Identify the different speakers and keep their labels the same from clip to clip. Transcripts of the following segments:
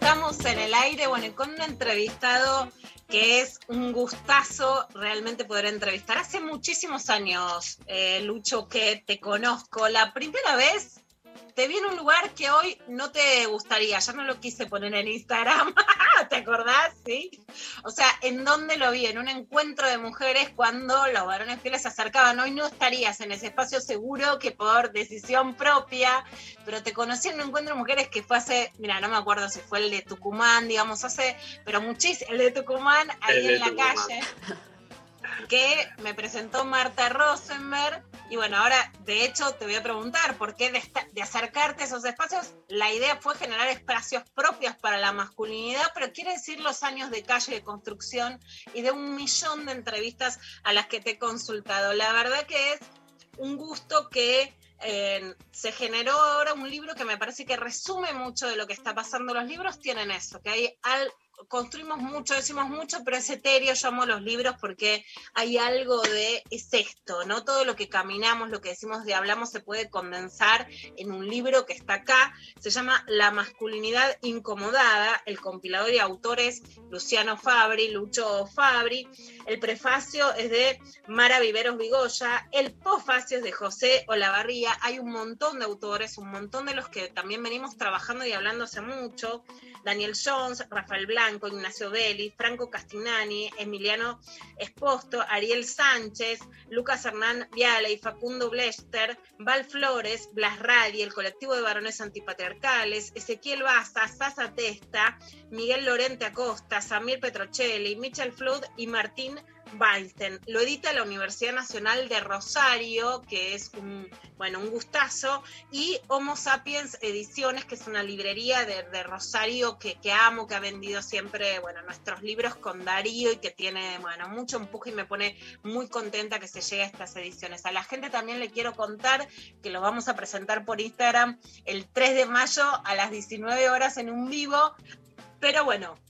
Speaker 1: estamos en el aire, bueno, con un entrevistado que es un gustazo realmente poder entrevistar. Hace muchísimos años, Lucho, que te conozco. La primera vez te vi en un lugar que hoy no te gustaría, ya no lo quise poner en Instagram, ¿te acordás? ¿Sí? O sea, ¿en dónde lo vi? En un encuentro de mujeres cuando los varones fieles se acercaban. Hoy no estarías en ese espacio, seguro que por decisión propia, pero te conocí en un encuentro de mujeres que fue hace, mira, no me acuerdo si fue el de Tucumán, digamos, pero muchísimo, el de Tucumán, ahí en la calle, que me presentó Marta Rosenberg. Y bueno, ahora de hecho te voy a preguntar por qué de acercarte a esos espacios. La idea fue generar espacios propios para la masculinidad, pero quiere decir los años de calle, de construcción y de 1.000.000 de entrevistas a las que te he consultado. La verdad que es un gusto que se generó ahora un libro que me parece que resume mucho de lo que está pasando. Los libros tienen eso, que hay construimos mucho, decimos mucho, pero es etéreo. Yo amo los libros porque hay algo es esto, ¿no? Todo lo que caminamos, lo que decimos y hablamos se puede condensar en un libro que está acá. Se llama La masculinidad incomodada. El compilador y autor es Lucho Fabri. El prefacio es de Mara Viveros Vigoya. El posfacio es de José Olavarría. Hay un montón de autores, un montón de los que también venimos trabajando y hablando hace mucho. Daniel Jones, Rafael Blanco, Ignacio Belli, Franco Castignani, Emiliano Esposto, Ariel Sánchez, Lucas Hernán Viala y Facundo Blester, Val Flores, Blas Radi, el colectivo de varones antipatriarcales, Ezequiel Baza, Sasa Testa, Miguel Lorente Acosta, Samir Petrocelli, Michel Flood y Martín Weinstein. Lo edita la Universidad Nacional de Rosario, que es un gustazo, y Homo Sapiens Ediciones, que es una librería de Rosario que amo, que ha vendido siempre, nuestros libros con Darío y que tiene, mucho empuje y me pone muy contenta que se llegue a estas ediciones. A la gente también le quiero contar que lo vamos a presentar por Instagram el 3 de mayo a las 19 horas en un vivo, pero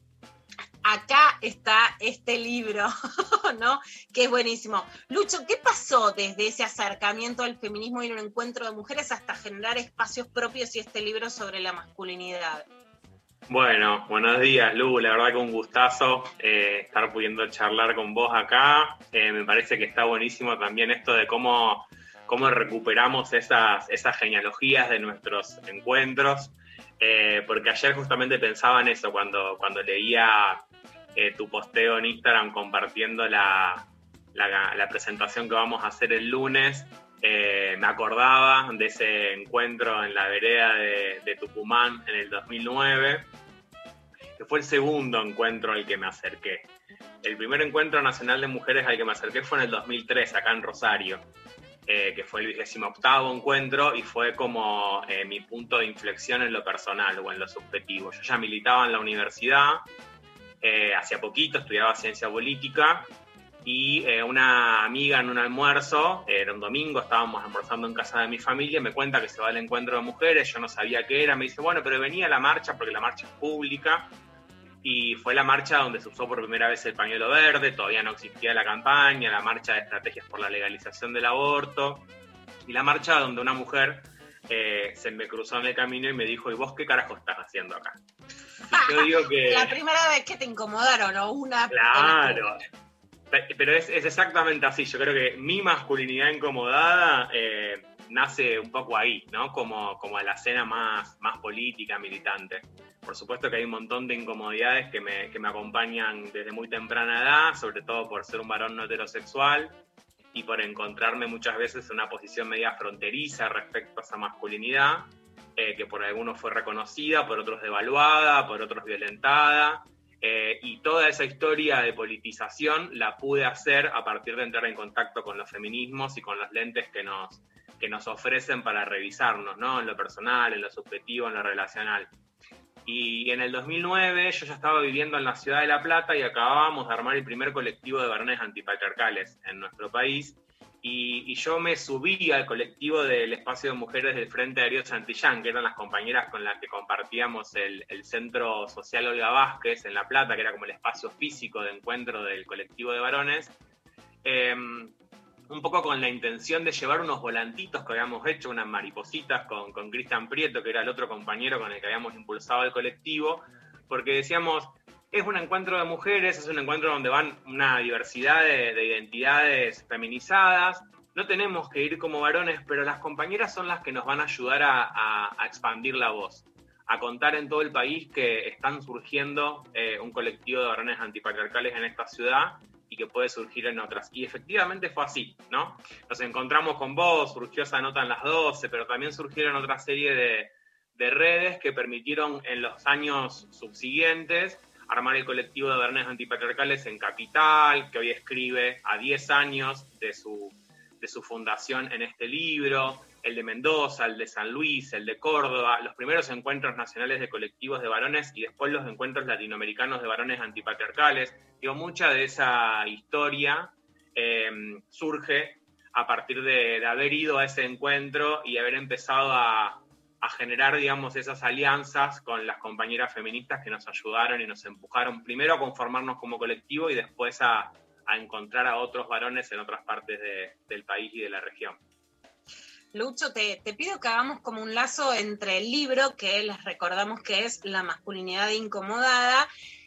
Speaker 1: acá está este libro, ¿no? Que es buenísimo. Lucho, ¿qué pasó desde ese acercamiento al feminismo y un encuentro de mujeres hasta generar espacios propios y este libro sobre la masculinidad?
Speaker 2: Bueno, buenos días, Lu. La verdad que un gustazo estar pudiendo charlar con vos acá. Me parece que está buenísimo también esto de cómo recuperamos esas genealogías de nuestros encuentros. Porque ayer justamente pensaba en eso cuando leía tu posteo en Instagram compartiendo la presentación que vamos a hacer el lunes. Me acordaba de ese encuentro en la vereda de Tucumán en el 2009, que fue el segundo encuentro al que me acerqué. El primer encuentro nacional de mujeres al que me acerqué fue en el 2003, acá en Rosario, que fue el 28º encuentro y fue como mi punto de inflexión en lo personal o en lo subjetivo. Yo ya militaba en la universidad, hacía poquito, estudiaba ciencia política, y una amiga en un almuerzo, era un domingo, estábamos almorzando en casa de mi familia, me cuenta que se va al encuentro de mujeres, yo no sabía qué era, me dice, pero venía a la marcha porque la marcha es pública, y fue la marcha donde se usó por primera vez el pañuelo verde, todavía no existía la campaña, la marcha de estrategias por la legalización del aborto, y la marcha donde una mujer se me cruzó en el camino y me dijo, ¿y vos qué carajo estás haciendo acá? Y yo digo que...
Speaker 1: La primera vez que te incomodaron, ¿o una?
Speaker 2: Claro. Pero es exactamente así. Yo creo que mi masculinidad incomodada nace un poco ahí, ¿no? Como a la escena más política, militante. Por supuesto que hay un montón de incomodidades que me acompañan desde muy temprana edad, sobre todo por ser un varón no heterosexual y por encontrarme muchas veces en una posición media fronteriza respecto a esa masculinidad, que por algunos fue reconocida, por otros devaluada, por otros violentada. Y toda esa historia de politización la pude hacer a partir de entrar en contacto con los feminismos y con los lentes que nos ofrecen para revisarnos, ¿no? En lo personal, en lo subjetivo, en lo relacional. Y en el 2009 yo ya estaba viviendo en la ciudad de La Plata y acabábamos de armar el primer colectivo de varones antipatriarcales en nuestro país. Y yo me subí al colectivo del espacio de mujeres del Frente Darío Santillán, que eran las compañeras con las que compartíamos el Centro Social Olga Vázquez en La Plata, que era como el espacio físico de encuentro del colectivo de varones, un poco con la intención de llevar unos volantitos que habíamos hecho, unas maripositas con Cristian Prieto, que era el otro compañero con el que habíamos impulsado el colectivo, porque decíamos, es un encuentro de mujeres, es un encuentro donde van una diversidad de identidades feminizadas, no tenemos que ir como varones, pero las compañeras son las que nos van a ayudar a expandir la voz, a contar en todo el país que están surgiendo un colectivo de varones antipatriarcales en esta ciudad y que puede surgir en otras. Y efectivamente fue así, ¿no? Nos encontramos con vos, surgió esa nota en las 12, pero también surgieron otra serie de redes que permitieron en los años subsiguientes armar el colectivo de varones antipatriarcales en Capital, que hoy escribe a 10 años de su fundación en este libro, el de Mendoza, el de San Luis, el de Córdoba, los primeros encuentros nacionales de colectivos de varones y después los encuentros latinoamericanos de varones antipatriarcales. Digo, mucha de esa historia surge a partir de haber ido a ese encuentro y haber empezado a generar, digamos, esas alianzas con las compañeras feministas que nos ayudaron y nos empujaron primero a conformarnos como colectivo y después a encontrar a otros varones en otras partes del país y de la región.
Speaker 1: Lucho, te pido que hagamos como un lazo entre el libro, que les recordamos que es La masculinidad incomodada,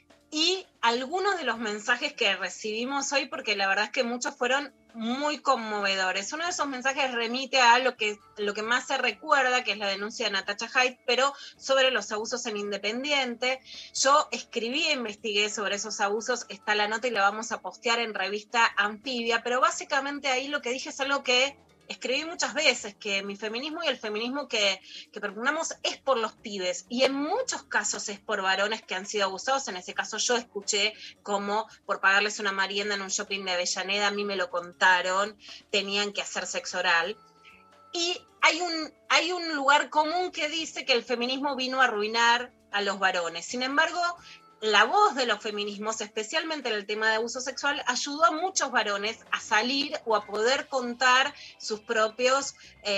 Speaker 1: y algunos de los mensajes que recibimos hoy, porque la verdad es que muchos fueron muy conmovedores. Uno de esos mensajes remite a lo que más se recuerda, que es la denuncia de Natacha Haidt, pero sobre los abusos en Independiente. Yo escribí e investigué sobre esos abusos, está la nota y la vamos a postear en Revista Anfibia, pero básicamente ahí lo que dije es algo que escribí muchas veces, que mi feminismo y el feminismo que propugnamos es por los pibes, y en muchos casos es por varones que han sido abusados. En ese caso yo escuché como por pagarles una merienda en un shopping de Avellaneda, a mí me lo contaron, tenían que hacer sexo oral. Y hay un lugar común que dice que el feminismo vino a arruinar a los varones. Sin embargo, la voz de los feminismos, especialmente en el tema de abuso sexual, ayudó a muchos varones a salir o a poder contar sus propios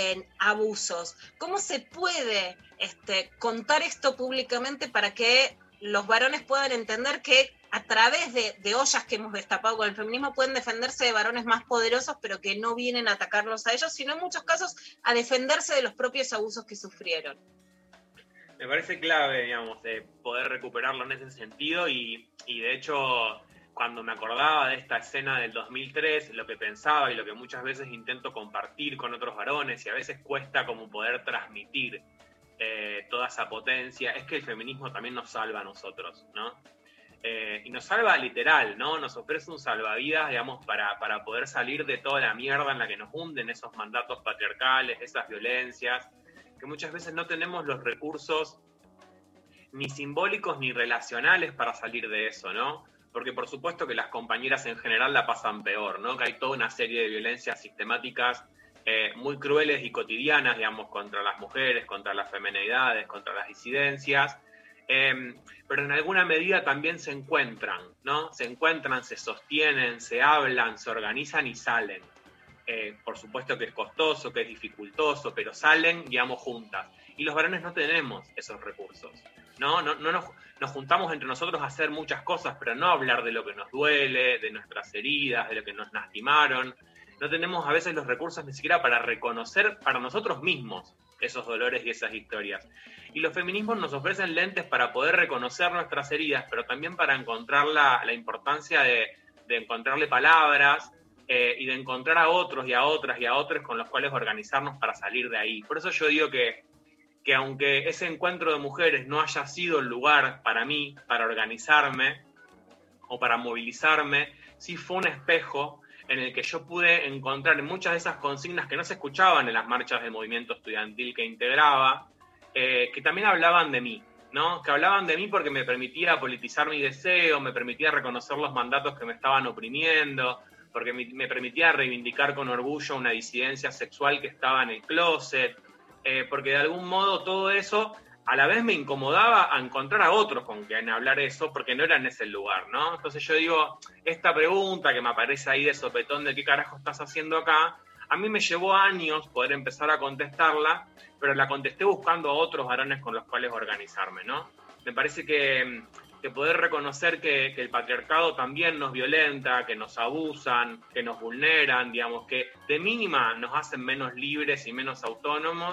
Speaker 1: abusos. ¿Cómo se puede contar esto públicamente para que los varones puedan entender que a través de ollas que hemos destapado con el feminismo pueden defenderse de varones más poderosos, pero que no vienen a atacarlos a ellos, sino en muchos casos a defenderse de los propios abusos que sufrieron?
Speaker 2: Me parece clave, digamos, poder recuperarlo en ese sentido y de hecho, cuando me acordaba de esta escena del 2003, lo que pensaba y lo que muchas veces intento compartir con otros varones y a veces cuesta como poder transmitir toda esa potencia, es que el feminismo también nos salva a nosotros, ¿no? Y nos salva literal, ¿no? Nos ofrece un salvavidas, digamos, para poder salir de toda la mierda en la que nos hunden esos mandatos patriarcales, esas violencias, que muchas veces no tenemos los recursos ni simbólicos ni relacionales para salir de eso, ¿no? Porque por supuesto que las compañeras en general la pasan peor, ¿no? Que hay toda una serie de violencias sistemáticas muy crueles y cotidianas, digamos, contra las mujeres, contra las feminidades, contra las disidencias, pero en alguna medida también se encuentran, ¿no? Se encuentran, se sostienen, se hablan, se organizan y salen. Por supuesto que es costoso, que es dificultoso, pero salen, digamos, juntas. Y los varones no tenemos esos recursos, ¿no? Nos juntamos entre nosotros a hacer muchas cosas, pero no hablar de lo que nos duele, de nuestras heridas, de lo que nos lastimaron. No tenemos a veces los recursos ni siquiera para reconocer para nosotros mismos esos dolores y esas historias. Y los feminismos nos ofrecen lentes para poder reconocer nuestras heridas, pero también para encontrar la importancia de encontrarle palabras, y de encontrar a otros y a otras y a otros con los cuales organizarnos para salir de ahí. Por eso yo digo que aunque ese encuentro de mujeres no haya sido el lugar para mí, para organizarme o para movilizarme, sí fue un espejo en el que yo pude encontrar muchas de esas consignas que no se escuchaban en las marchas del movimiento estudiantil que integraba, que también hablaban de mí, ¿no? Que hablaban de mí porque me permitía politizar mi deseo, me permitía reconocer los mandatos que me estaban oprimiendo, porque me permitía reivindicar con orgullo una disidencia sexual que estaba en el closet, porque de algún modo todo eso a la vez me incomodaba a encontrar a otros con quien hablar eso, porque no era en ese lugar, ¿no? Entonces yo digo, esta pregunta que me aparece ahí de sopetón de qué carajo estás haciendo acá, a mí me llevó años poder empezar a contestarla, pero la contesté buscando a otros varones con los cuales organizarme, ¿no? Me parece que poder reconocer que el patriarcado también nos violenta, que nos abusan, que nos vulneran, digamos, que de mínima nos hacen menos libres y menos autónomos,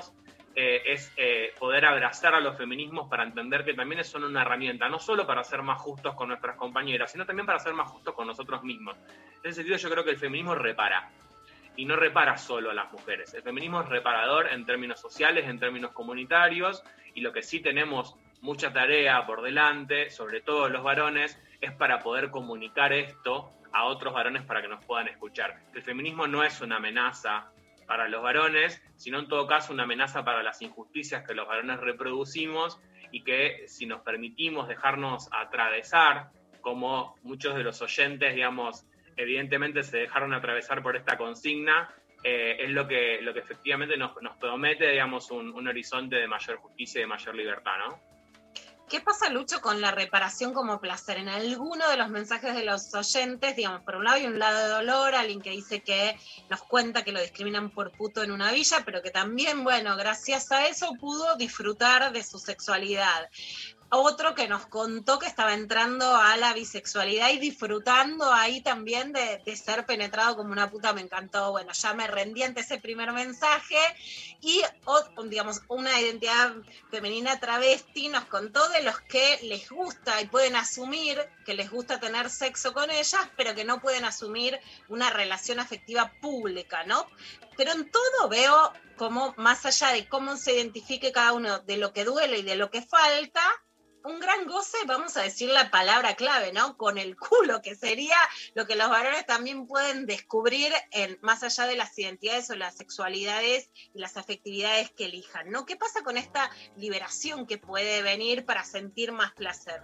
Speaker 2: es poder abrazar a los feminismos para entender que también son una herramienta, no solo para ser más justos con nuestras compañeras, sino también para ser más justos con nosotros mismos. En ese sentido yo creo que el feminismo repara, y no repara solo a las mujeres. El feminismo es reparador en términos sociales, en términos comunitarios, y lo que sí tenemos mucha tarea por delante, sobre todo los varones, es para poder comunicar esto a otros varones para que nos puedan escuchar. El feminismo no es una amenaza para los varones, sino en todo caso una amenaza para las injusticias que los varones reproducimos y que si nos permitimos dejarnos atravesar, como muchos de los oyentes, digamos, evidentemente se dejaron atravesar por esta consigna, es lo que efectivamente nos promete, digamos, un horizonte de mayor justicia y de mayor libertad, ¿no?
Speaker 1: ¿Qué pasa, Lucho, con la reparación como placer? En alguno de los mensajes de los oyentes, digamos, por un lado hay un lado de dolor, alguien que dice que nos cuenta que lo discriminan por puto en una villa, pero que también, bueno, gracias a eso pudo disfrutar de su sexualidad. Otro que nos contó que estaba entrando a la bisexualidad y disfrutando ahí también de ser penetrado como una puta, me encantó. Bueno, ya me rendí ante ese primer mensaje. Y, digamos, una identidad femenina travesti nos contó de los que les gusta y pueden asumir que les gusta tener sexo con ellas, pero que no pueden asumir una relación afectiva pública, ¿no? Pero en todo veo como, más allá de cómo se identifique cada uno de lo que duele y de lo que falta, un gran goce, vamos a decir la palabra clave, ¿no? Con el culo, que sería lo que los varones también pueden descubrir más allá de las identidades o las sexualidades y las afectividades que elijan, ¿no? ¿Qué pasa con esta liberación que puede venir para sentir más placer?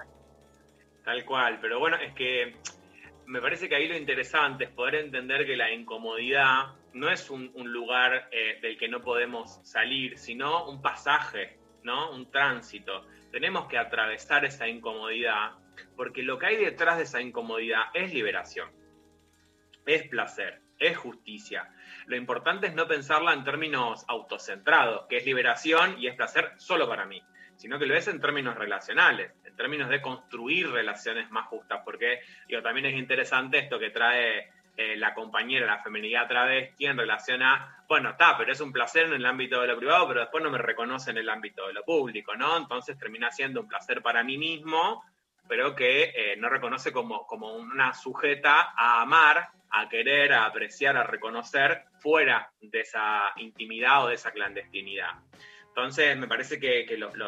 Speaker 2: Tal cual, pero bueno, es que me parece que ahí lo interesante es poder entender que la incomodidad no es un lugar del que no podemos salir, sino un pasaje, ¿no? Un tránsito. Tenemos que atravesar esa incomodidad, porque lo que hay detrás de esa incomodidad es liberación, es placer, es justicia. Lo importante es no pensarla en términos autocentrados, que es liberación y es placer solo para mí, sino que lo es en términos relacionales, en términos de construir relaciones más justas, porque también es interesante esto que trae la compañera, la feminidad travesti, en relación a, bueno, pero es un placer en el ámbito de lo privado, pero después no me reconoce en el ámbito de lo público, ¿no? Entonces termina siendo un placer para mí mismo, pero que no reconoce como una sujeta a amar, a querer, a apreciar, a reconocer fuera de esa intimidad o de esa clandestinidad. Entonces me parece que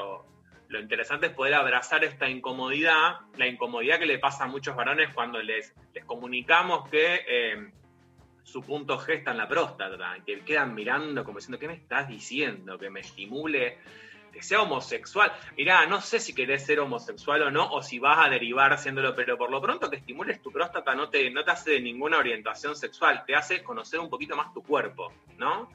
Speaker 2: lo interesante es poder abrazar esta incomodidad, la incomodidad que le pasa a muchos varones cuando les comunicamos que su punto G está en la próstata, que quedan mirando como diciendo, ¿qué me estás diciendo? Que me estimule, que sea homosexual. Mirá, no sé si querés ser homosexual o no, o si vas a derivar siéndolo, pero por lo pronto que estimules tu próstata no te hace de ninguna orientación sexual, te hace conocer un poquito más tu cuerpo, ¿no?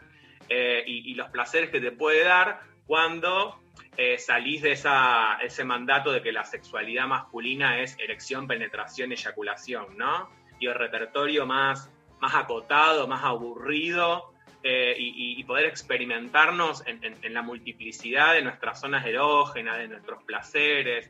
Speaker 2: Y los placeres que te puede dar cuando salís de ese mandato de que la sexualidad masculina es erección, penetración, eyaculación, ¿no? Y el repertorio más acotado, más aburrido, y poder experimentarnos en la multiplicidad de nuestras zonas erógenas, de nuestros placeres.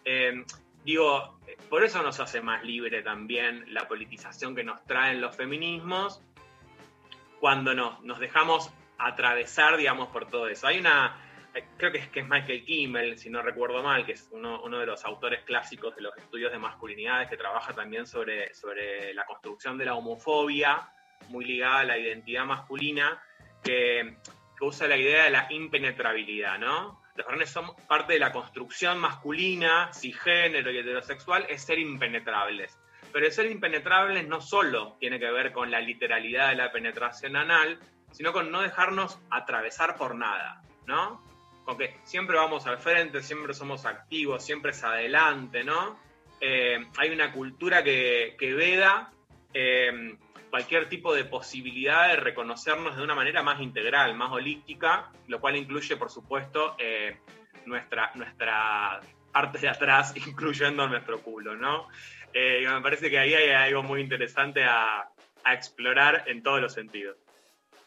Speaker 2: Por eso nos hace más libre también la politización que nos traen los feminismos, cuando nos dejamos atravesar, digamos, por todo eso. Hay creo que es Michael Kimmel, si no recuerdo mal, que es uno de los autores clásicos de los estudios de masculinidades, que trabaja también sobre la construcción de la homofobia, muy ligada a la identidad masculina, que usa la idea de la impenetrabilidad, ¿no? Los varones son parte de la construcción masculina, cisgénero y heterosexual, es ser impenetrables. Pero el ser impenetrables no solo tiene que ver con la literalidad de la penetración anal, sino con no dejarnos atravesar por nada, ¿no? Con que siempre vamos al frente, siempre somos activos, siempre es adelante, ¿no? Hay una cultura que veda cualquier tipo de posibilidad de reconocernos de una manera más integral, más holística, lo cual incluye, por supuesto, nuestra parte de atrás, incluyendo nuestro culo, ¿no? Me parece que ahí hay algo muy interesante a explorar en todos los sentidos.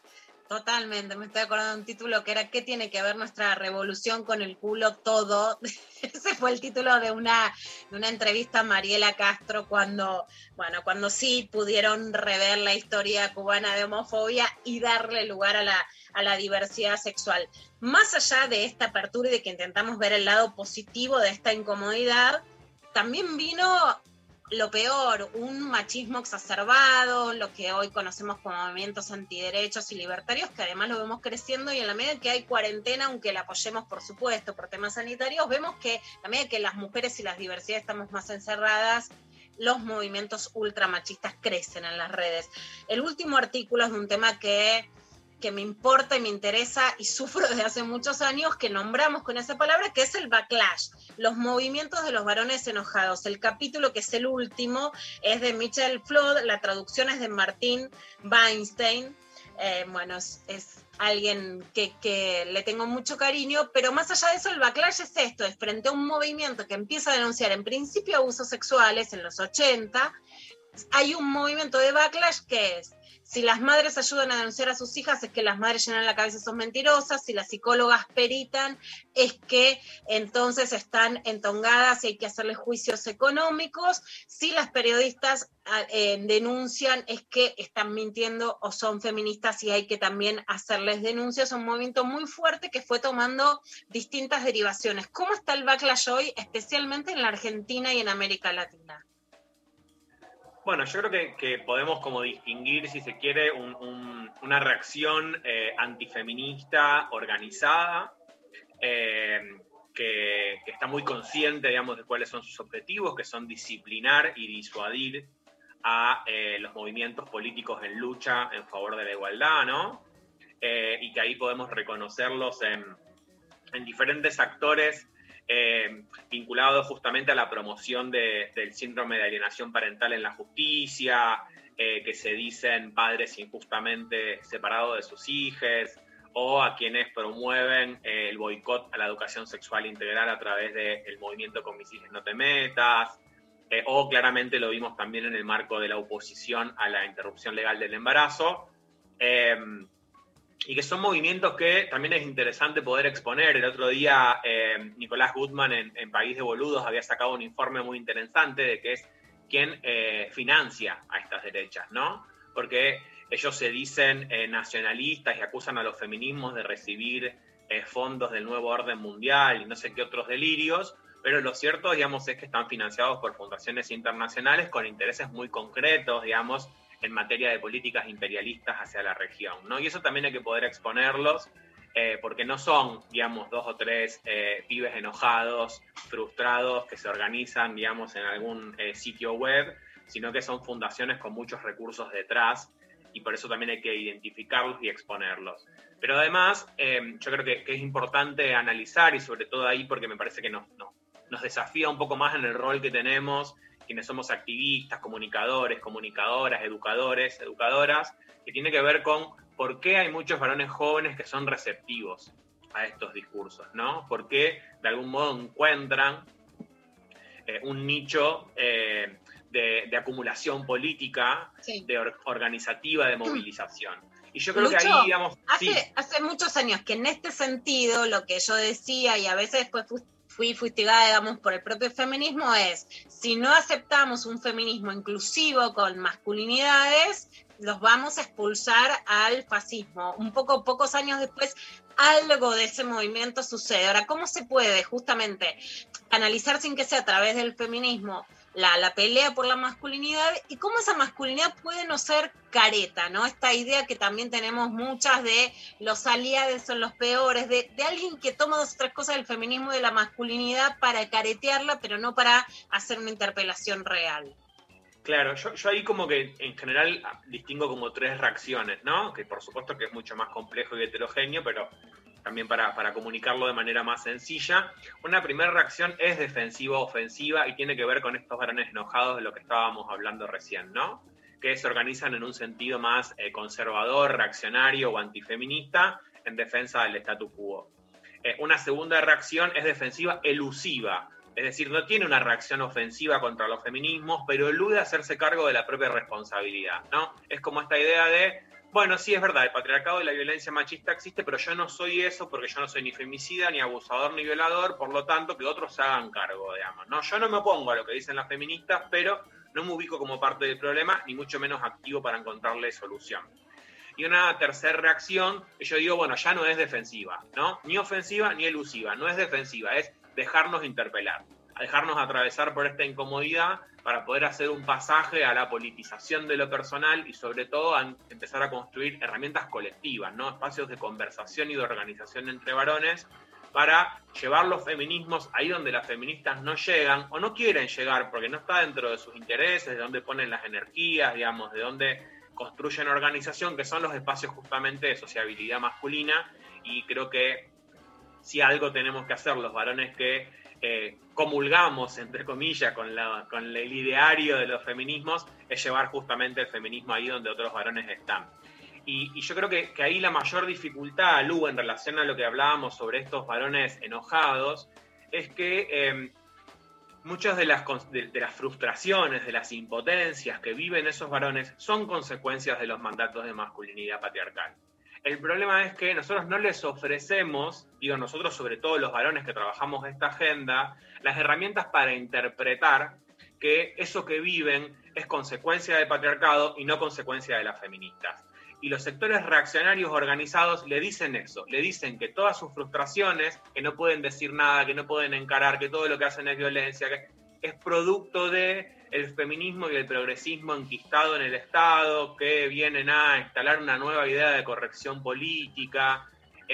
Speaker 1: Totalmente, me estoy acordando de un título que era ¿qué tiene que ver nuestra revolución con el culo? Todo. Ese fue el título de una entrevista a Mariela Castro cuando sí pudieron rever la historia cubana de homofobia y darle lugar a la diversidad sexual. Más allá de esta apertura y de que intentamos ver el lado positivo de esta incomodidad, también vino lo peor, un machismo exacerbado, lo que hoy conocemos como movimientos antiderechos y libertarios, que además lo vemos creciendo, y en la medida que hay cuarentena, aunque la apoyemos por supuesto por temas sanitarios, vemos que a la medida que las mujeres y las diversidades estamos más encerradas, los movimientos ultramachistas crecen en las redes. El último artículo es de un tema que me importa y me interesa y sufro desde hace muchos años, que nombramos con esa palabra, que es el backlash, los movimientos de los varones enojados. El capítulo, que es el último, es de Michel Flood, la traducción es de Martín Weinstein. Es alguien que le tengo mucho cariño, pero más allá de eso, el backlash es esto, es frente a un movimiento que empieza a denunciar en principio abusos sexuales en los 80, hay un movimiento de backlash que es: si las madres ayudan a denunciar a sus hijas, es que las madres llenan la cabeza, son mentirosas. Si las psicólogas peritan, es que entonces están entongadas y hay que hacerles juicios económicos. Si las periodistas denuncian, es que están mintiendo o son feministas y hay que también hacerles denuncias. Es un movimiento muy fuerte que fue tomando distintas derivaciones. ¿Cómo está el backlash hoy, especialmente en la Argentina y en América Latina?
Speaker 2: Bueno, yo creo que podemos como distinguir, si se quiere, una reacción antifeminista organizada, que está muy consciente, digamos, de cuáles son sus objetivos, que son disciplinar y disuadir a los movimientos políticos en lucha en favor de la igualdad, ¿no? Y que ahí podemos reconocerlos en diferentes actores vinculados justamente a la promoción del síndrome de alienación parental en la justicia, que se dicen padres injustamente separados de sus hijos, o a quienes promueven el boicot a la educación sexual integral a través del movimiento Con mis hijos no te metas, o claramente lo vimos también en el marco de la oposición a la interrupción legal del embarazo, y que son movimientos que también es interesante poder exponer. El otro día Nicolás Gutman en País de Boludos había sacado un informe muy interesante de que es quien financia a estas derechas, ¿no? Porque ellos se dicen nacionalistas y acusan a los feminismos de recibir fondos del nuevo orden mundial y no sé qué otros delirios, pero lo cierto, digamos, es que están financiados por fundaciones internacionales con intereses muy concretos, digamos, en materia de políticas imperialistas hacia la región, ¿no? Y eso también hay que poder exponerlos, porque no son, digamos, 2 o 3 pibes enojados, frustrados, que se organizan, digamos, en algún sitio web, sino que son fundaciones con muchos recursos detrás, y por eso también hay que identificarlos y exponerlos. Pero además, yo creo que es importante analizar, y sobre todo ahí porque me parece que nos desafía un poco más en el rol que tenemos, quienes somos activistas, comunicadores, comunicadoras, educadores, educadoras, que tiene que ver con por qué hay muchos varones jóvenes que son receptivos a estos discursos, ¿no? Por qué de algún modo encuentran un nicho de acumulación política, sí, de organizativa, de movilización. Y yo creo, Lucho, que ahí, digamos...
Speaker 1: Hace muchos años que en este sentido lo que yo decía, y a veces después fui fustigada, digamos, por el propio feminismo, es: si no aceptamos un feminismo inclusivo con masculinidades, los vamos a expulsar al fascismo. Un poco, pocos años después, algo de ese movimiento sucede. Ahora, ¿cómo se puede justamente analizar, sin que sea a través del feminismo, la pelea por la masculinidad, y cómo esa masculinidad puede no ser careta, ¿no? Esta idea que también tenemos muchas de los aliados son los peores, de alguien que toma 2 o 3 cosas del feminismo y de la masculinidad para caretearla, pero no para hacer una interpelación real?
Speaker 2: Claro, yo ahí como que en general distingo como 3 reacciones, ¿no? Que por supuesto que es mucho más complejo y heterogéneo, pero también para comunicarlo de manera más sencilla. Una primera reacción es defensiva-ofensiva y tiene que ver con estos varones enojados de lo que estábamos hablando recién, ¿no? Que se organizan en un sentido más conservador, reaccionario o antifeminista en defensa del statu quo. Una segunda reacción es defensiva-elusiva, es decir, no tiene una reacción ofensiva contra los feminismos, pero elude hacerse cargo de la propia responsabilidad, ¿no? Es como esta idea de Bueno, sí, es verdad, el patriarcado y la violencia machista existe, pero yo no soy eso porque yo no soy ni femicida, ni abusador, ni violador, por lo tanto, que otros se hagan cargo, digamos, ¿no? Yo no me opongo a lo que dicen las feministas, pero no me ubico como parte del problema, ni mucho menos activo para encontrarle solución. Y una tercera reacción, que yo digo, bueno, ya no es defensiva, ¿no? Ni ofensiva ni elusiva, no es defensiva, es dejarnos interpelar, a dejarnos atravesar por esta incomodidad para poder hacer un pasaje a la politización de lo personal y sobre todo a empezar a construir herramientas colectivas, ¿no? Espacios de conversación y de organización entre varones para llevar los feminismos ahí donde las feministas no llegan o no quieren llegar porque no está dentro de sus intereses, de dónde ponen las energías, digamos, de dónde construyen organización, que son los espacios justamente de sociabilidad masculina. Y creo que si algo tenemos que hacer los varones que comulgamos, entre comillas, con el ideario de los feminismos, es llevar justamente el feminismo ahí donde otros varones están. Y yo creo que ahí la mayor dificultad, Lu, en relación a lo que hablábamos sobre estos varones enojados, es que muchas de las frustraciones, de las impotencias que viven esos varones son consecuencias de los mandatos de masculinidad patriarcal. El problema es que nosotros no les ofrecemos, digo nosotros sobre todo los varones que trabajamos esta agenda, las herramientas para interpretar que eso que viven es consecuencia del patriarcado y no consecuencia de las feministas. Y los sectores reaccionarios organizados le dicen eso, le dicen que todas sus frustraciones, que no pueden decir nada, que no pueden encarar, que todo lo que hacen es violencia, que es producto del feminismo y el progresismo enquistado en el Estado, que vienen a instalar una nueva idea de corrección política.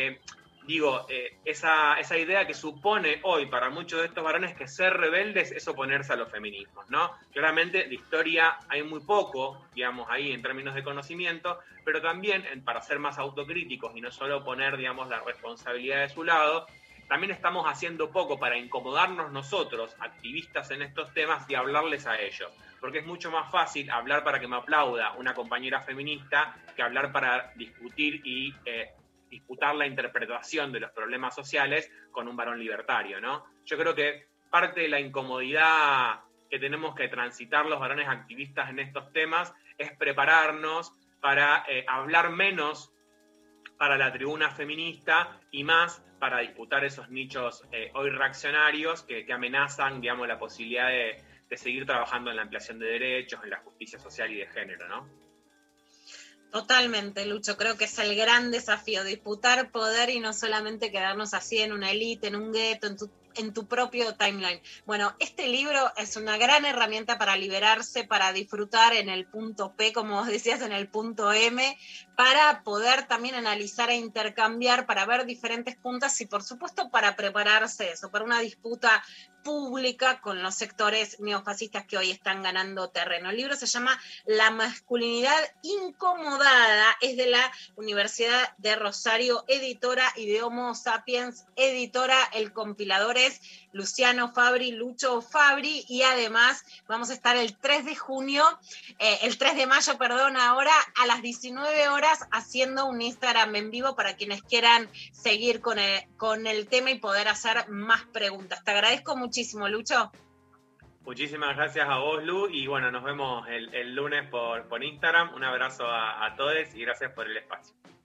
Speaker 2: Esa idea que supone hoy para muchos de estos varones que ser rebeldes es oponerse a los feminismos, ¿no? Claramente de historia hay muy poco, digamos, ahí en términos de conocimiento, pero también para ser más autocríticos y no solo poner, digamos, la responsabilidad de su lado, también estamos haciendo poco para incomodarnos nosotros, activistas en estos temas, y hablarles a ellos. Porque es mucho más fácil hablar para que me aplauda una compañera feminista que hablar para discutir y disputar la interpretación de los problemas sociales con un varón libertario, ¿no? Yo creo que parte de la incomodidad que tenemos que transitar los varones activistas en estos temas es prepararnos para hablar menos para la tribuna feminista y más para disputar esos nichos hoy reaccionarios que amenazan, digamos, la posibilidad de seguir trabajando en la ampliación de derechos, en la justicia social y de género, ¿no?
Speaker 1: Totalmente, Lucho. Creo que es el gran desafío, disputar poder y no solamente quedarnos así en una élite, en un gueto, en tu propio timeline. Bueno, este libro es una gran herramienta para liberarse, para disfrutar en el punto P, como vos decías, en el punto M, para poder también analizar e intercambiar, para ver diferentes puntas y, por supuesto, para prepararse eso, para una disputa pública con los sectores neofascistas que hoy están ganando terreno. El libro se llama La masculinidad incomodada, es de la Universidad de Rosario, editora, y de Homo Sapiens, editora. El compilador es Luciano Fabri, Lucho Fabri, y además vamos a estar el 3 de mayo, ahora a las 19 horas haciendo un Instagram en vivo para quienes quieran seguir con el tema y poder hacer más preguntas. Te agradezco muchísimo, Lucho.
Speaker 2: Muchísimas gracias a vos, Lu, y bueno, nos vemos el lunes por Instagram. Un abrazo a todos y gracias por el espacio.